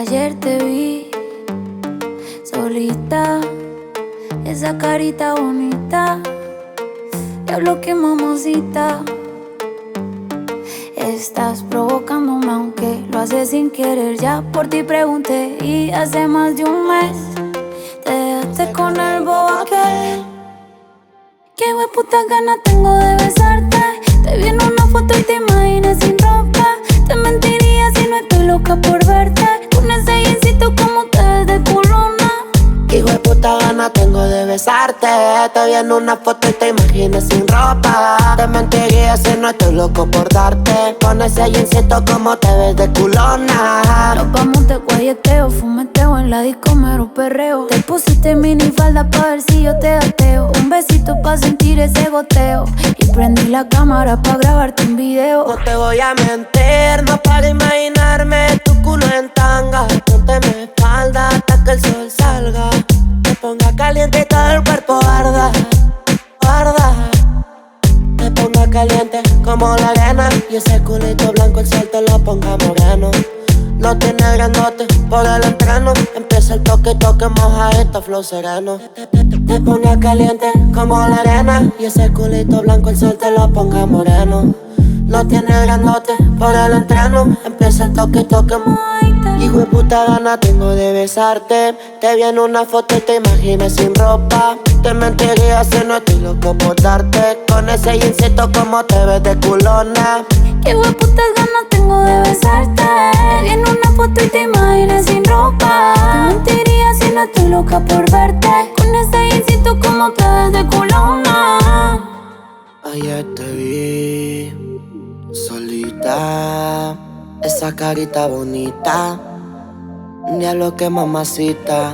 Ayer te vi solita, esa carita bonita. Diablo, qué mamacita. Estás provocándome aunque lo haces sin querer. Ya por ti pregunté y hace más de un mes te dejaste con el bobo aquel. Qué hueputa ganas tengo de besarte. Te vi en una foto y te imaginé sin ropa. Te mentiría si no estoy loca por verte. Con ese jeansito como te ves de culona. Qué hueputa ganas tengo de besarte. Te vi en una foto y te imaginé sin ropa. Te mentiría si no estoy loco por darte. Con ese jeansito como te ves de culona. Nos vamos de guayeteo, fumeteo en la disco, mero perreo. Te pusiste minifalda pa' ver si yo te gateo. Un besito pa' sentir ese goteo. Y prendí la cámara pa' grabarte un video. No te voy a mentir, no para imaginarme tu culo en tanga. Ponte mi espalda hasta que el sol salga. Te ponga caliente y todo el cuerpo arda, arda. Te ponga caliente como la arena. Y ese culito blanco el sol te lo ponga moreno. No tiene grandote por el entreno. Empieza el toque, toque, moja esto, flow sereno. Te ponga caliente como la arena. Y ese culito blanco el sol te lo ponga moreno. No tiene grandote por el entreno. Empieza el toque, toque, hijo de puta gana tengo de besarte. Te vi en una foto y te imaginé sin ropa. Te mentiría si no estoy loco por darte. Con ese jeansito como te ves de culona. Qué hueputas ganas tengo de besarte. Te vi en una foto y te imaginé sin ropa. Te mentiría si no estoy loca por verte. Con ese jeansito como te ves de culona. Ayer te vi solita, esa carita bonita. Diablo, que mamacita.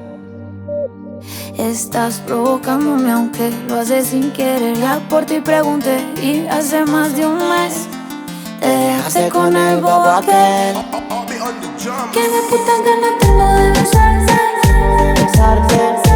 Estás provocándome aunque lo haces sin querer. Ya por ti pregunté y hace más de un mes te dejaste con el bobo aquel. Qué de puta ganas tengo de besarte.